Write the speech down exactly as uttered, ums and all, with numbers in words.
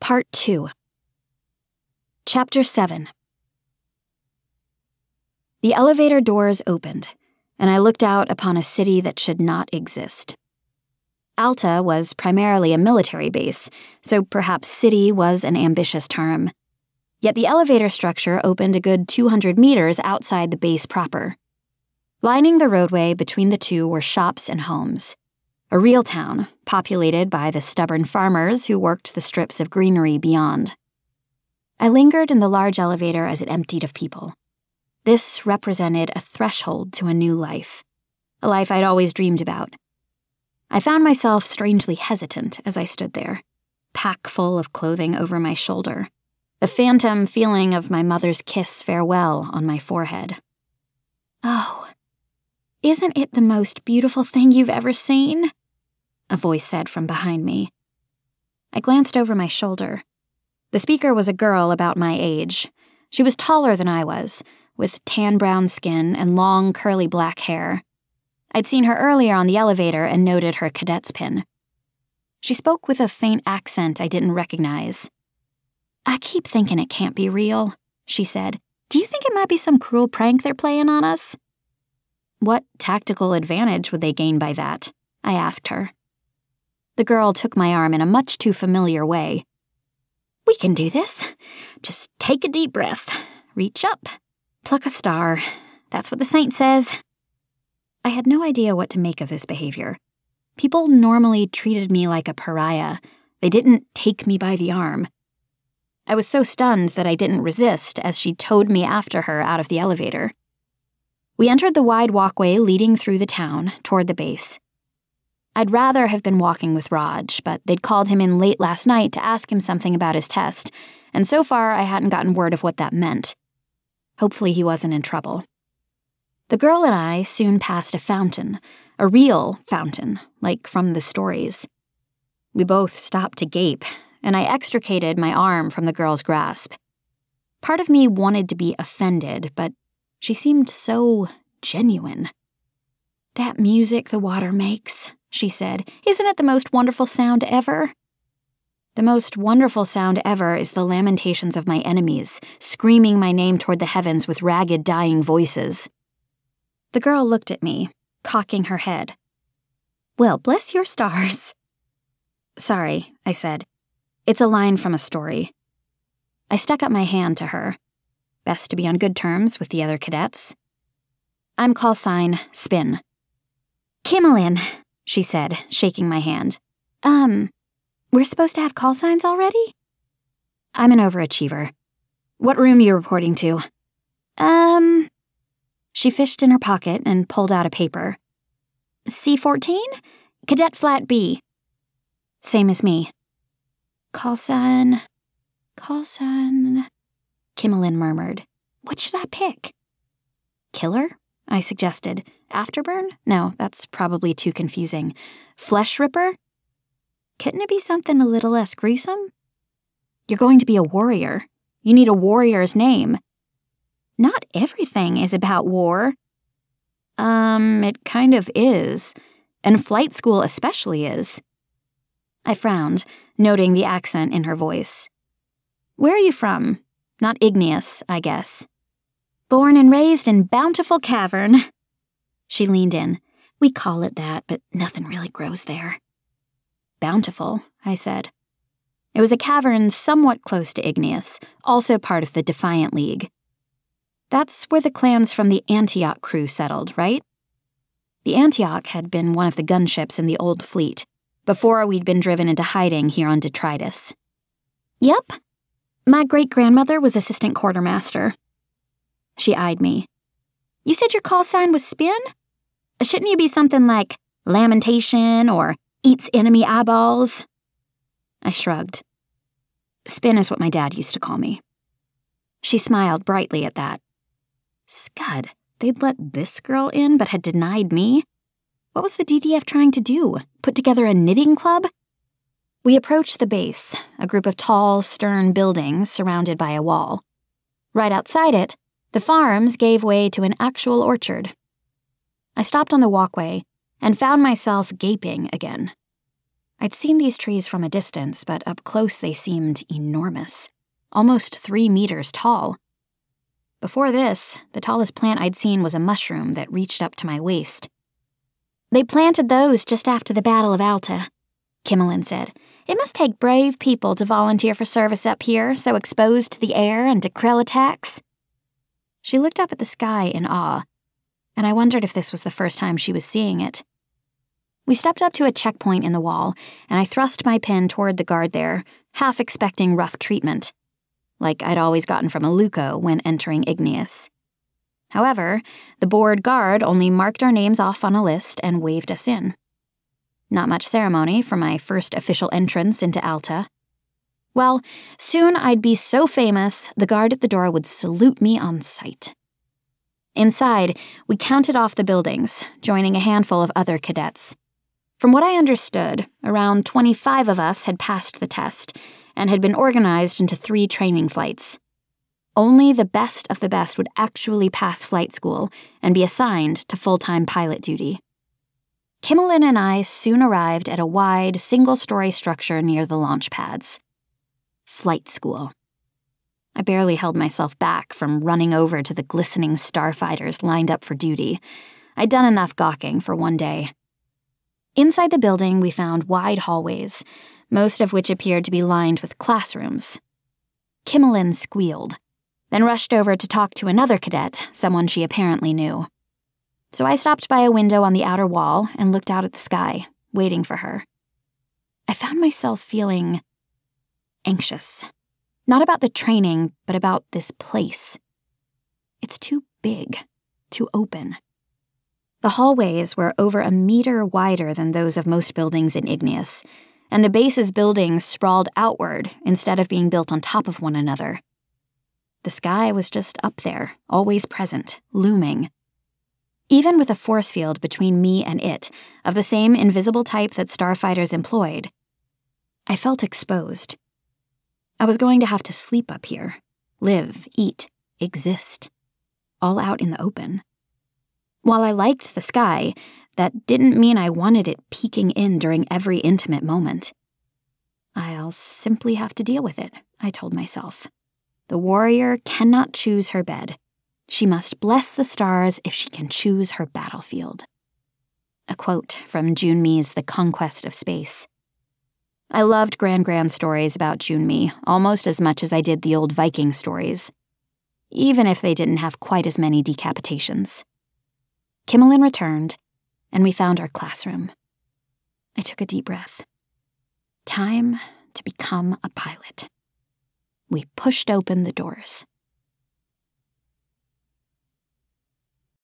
Part two. Chapter seven. The elevator doors opened, and I looked out upon a city that should not exist. Alta was primarily a military base, so perhaps city was an ambitious term. Yet the elevator structure opened a good two hundred meters outside the base proper. Lining the roadway between the two were shops and homes. A real town, populated by the stubborn farmers who worked the strips of greenery beyond. I lingered in the large elevator as it emptied of people. This represented a threshold to a new life, a life I'd always dreamed about. I found myself strangely hesitant as I stood there, pack full of clothing over my shoulder, the phantom feeling of my mother's kiss farewell on my forehead. "Oh, isn't it the most beautiful thing you've ever seen?" a voice said from behind me. I glanced over my shoulder. The speaker was a girl about my age. She was taller than I was, with tan-brown skin and long, curly black hair. I'd seen her earlier on the elevator and noted her cadet's pin. She spoke with a faint accent I didn't recognize. "I keep thinking it can't be real," she said. "Do you think it might be some cruel prank they're playing on us?" "What tactical advantage would they gain by that?" I asked her. The girl took my arm in a much too familiar way. "We can do this. Just take a deep breath. Reach up. Pluck a star. That's what the saint says." I had no idea what to make of this behavior. People normally treated me like a pariah. They didn't take me by the arm. I was so stunned that I didn't resist as she towed me after her out of the elevator. We entered the wide walkway leading through the town toward the base. I'd rather have been walking with Raj, but they'd called him in late last night to ask him something about his test, and so far I hadn't gotten word of what that meant. Hopefully he wasn't in trouble. The girl and I soon passed a fountain, a real fountain, like from the stories. We both stopped to gape, and I extricated my arm from the girl's grasp. Part of me wanted to be offended, but she seemed so genuine. "That music the water makes," she said. "Isn't it the most wonderful sound ever?" "The most wonderful sound ever is the lamentations of my enemies, screaming my name toward the heavens with ragged, dying voices." The girl looked at me, cocking her head. "Well, bless your stars." "Sorry," I said. "It's a line from a story." I stuck up my hand to her. Best to be on good terms with the other cadets. "I'm call sign Spin." "Kimmelin," she said, shaking my hand. Um, we're supposed to have call signs already?" "I'm an overachiever. What room you reporting to?" Um... She fished in her pocket and pulled out a paper. C fourteen? Cadet Flat B." "Same as me." "Call sign... Call sign..." Kimmelin murmured. "What should I pick?" "Killer?" I suggested. "Afterburn? No, that's probably too confusing. Flesh Ripper? Couldn't it be something a little less gruesome?" "You're going to be a warrior. You need a warrior's name." "Not everything is about war." Um, it kind of is. And flight school especially is." I frowned, noting the accent in her voice. "Where are you from? Not igneous, I guess." "Born and raised in Bountiful Cavern." She leaned in. "We call it that, but nothing really grows there." "Bountiful," I said. It was a cavern somewhat close to igneous, also part of the Defiant League. That's where the clans from the Antioch crew settled, right? The Antioch had been one of the gunships in the old fleet, before we'd been driven into hiding here on Detritus. "Yep. My great-grandmother was assistant quartermaster." She eyed me. "You said your call sign was Spin? Shouldn't you be something like Lamentation or Eats Enemy Eyeballs?" I shrugged. Spin is what my dad used to call me. She smiled brightly at that. Scud, they'd let this girl in but had denied me? What was the D D F trying to do? Put together a knitting club? We approached the base, a group of tall, stern buildings surrounded by a wall. Right outside it, the farms gave way to an actual orchard. I stopped on the walkway and found myself gaping again. I'd seen these trees from a distance, but up close they seemed enormous, almost three meters tall. Before this, the tallest plant I'd seen was a mushroom that reached up to my waist. "They planted those just after the Battle of Alta," Kimmelin said. "It must take brave people to volunteer for service up here, so exposed to the air and to Krell attacks." She looked up at the sky in awe, and I wondered if this was the first time she was seeing it. We stepped up to a checkpoint in the wall, and I thrust my pin toward the guard there, half expecting rough treatment, like I'd always gotten from Aluko when entering Igneous. However, the bored guard only marked our names off on a list and waved us in. Not much ceremony for my first official entrance into Alta. Well, soon I'd be so famous, the guard at the door would salute me on sight. Inside, we counted off the buildings, joining a handful of other cadets. From what I understood, around twenty-five of us had passed the test and had been organized into three training flights. Only the best of the best would actually pass flight school and be assigned to full-time pilot duty. Kimmelin and I soon arrived at a wide, single-story structure near the launch pads. Flight school. I barely held myself back from running over to the glistening starfighters lined up for duty. I'd done enough gawking for one day. Inside the building, we found wide hallways, most of which appeared to be lined with classrooms. Kimmelin squealed, then rushed over to talk to another cadet, someone she apparently knew. So I stopped by a window on the outer wall and looked out at the sky, waiting for her. I found myself feeling anxious. Not about the training, but about this place. It's too big, too open. The hallways were over a meter wider than those of most buildings in Igneous, and the base's buildings sprawled outward instead of being built on top of one another. The sky was just up there, always present, looming. Even with a force field between me and it, of the same invisible type that starfighters employed, I felt exposed. I was going to have to sleep up here, live, eat, exist, all out in the open. While I liked the sky, that didn't mean I wanted it peeking in during every intimate moment. I'll simply have to deal with it, I told myself. The warrior cannot choose her bed. She must bless the stars if she can choose her battlefield. A quote from Junmi's The Conquest of Space. I loved Gran Gran stories about Junmi almost as much as I did the old Viking stories, even if they didn't have quite as many decapitations. Kimmelin returned, and we found our classroom. I took a deep breath. Time to become a pilot. We pushed open the doors.